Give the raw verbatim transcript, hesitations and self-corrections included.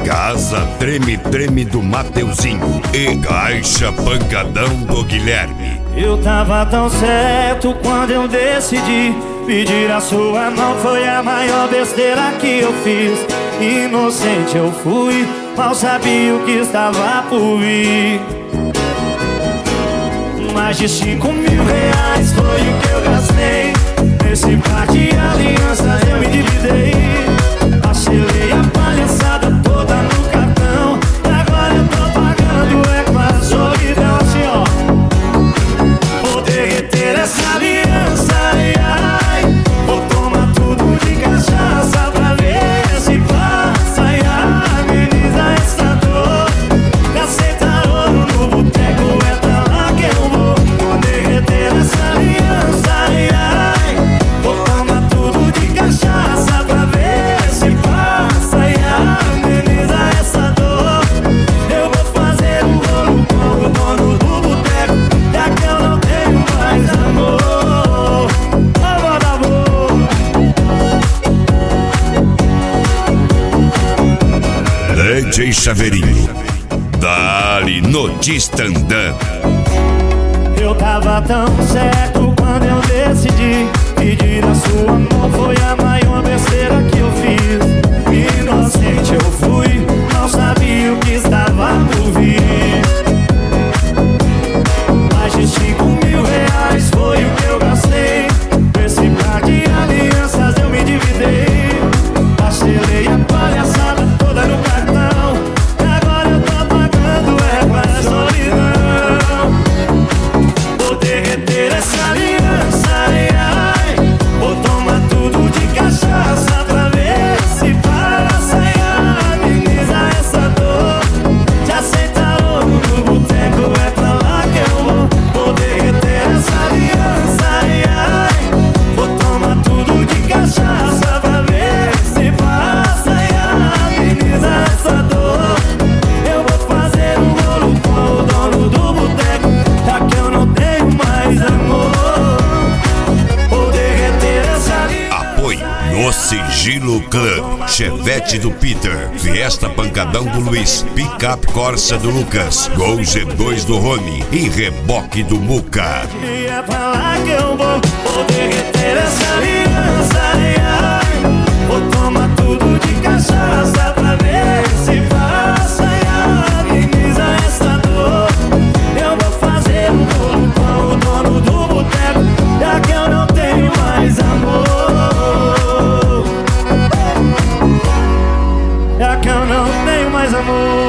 Casa Treme Treme do Mateuzinho e Caixa Pancadão do Guilherme. Eu tava tão certo quando eu decidi pedir a sua mão, foi a maior besteira que eu fiz. Inocente eu fui, mal sabia o que estava por vir. Mais de cinco mil reais foi o que eu gastei nesse par de alianças, eu me endividei. Parcelei a palhaçada toda no cartão, agora eu tô pagando é com a solidão. Assim ó, vou derreter essa aliança, ai, ai. Vou tomar tudo de cachaça pra ver se passa e ameniza essa dor. Me aceitaram no boteco, é pra lá que eu vou. Vou derreter essa aliança, ai, ai. Vou tomar tudo de cachaça pra ver se passa e ameniza essa dor. Eu vou fazer um rolo com o dono do boteco, já que eu não tenho mais amor. Amor, amor. D J Chaveirinho, dali no Tistandã. Eu tava tão certo quando eu decidi pedir a sua mão, foi a maior besteira que eu fiz. Inocente eu fui, não sabia o que estava por vir. Mais de cinco mil reais foi o que eu gastei nesse par de alianças, eu me endividei. Parcelei a palhaçada toda no cartão, e agora eu tô pagando é com a solidão. Vou derreter essa aliança, ai, ai. Vou tomar tudo de cachaça pra ver se passa e ameniza essa dor. Te aceitaram no boteco, é pra lá que eu vou. Vou derreter essa aliança, ai, ai. Vou tomar tudo de cachaça pra ver se passa e ameniza essa dor. Eu vou fazer um rolo com o dono do boteco, já que eu não tenho mais amor. Vou derreter essa aliança. Apoio no Sigilo Club, Chevette do Peter, Fiesta Pancadão do Luiz, Picape Corsa do Lucas, Gol G dois do Rony e Reboque do Muca. E é pra lá que eu vou. Vou derreter essa aliança, ai, ai. Vou tomar tudo de cachaça pra ver se passa e ameniza essa dor. Eu vou fazer um rolo com o dono do boteco, já que eu não tenho mais amor. Já que eu não tenho mais amor.